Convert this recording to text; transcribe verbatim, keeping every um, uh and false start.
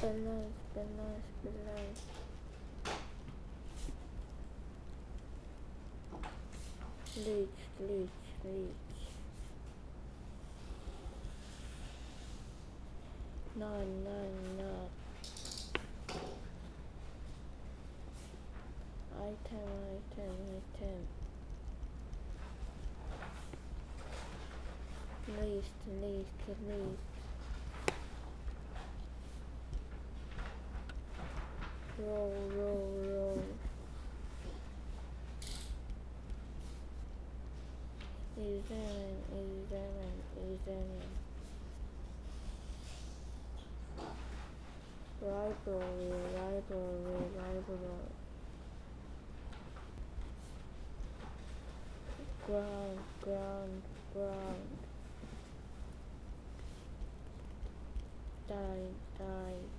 balance, balance, balance. Leech, leech, leech. None, none, none. Item, item, item. Least, least, least. Roll, roll, roll. Examine, examine, examine. Library, library, library. Ground, ground, ground. Die, die,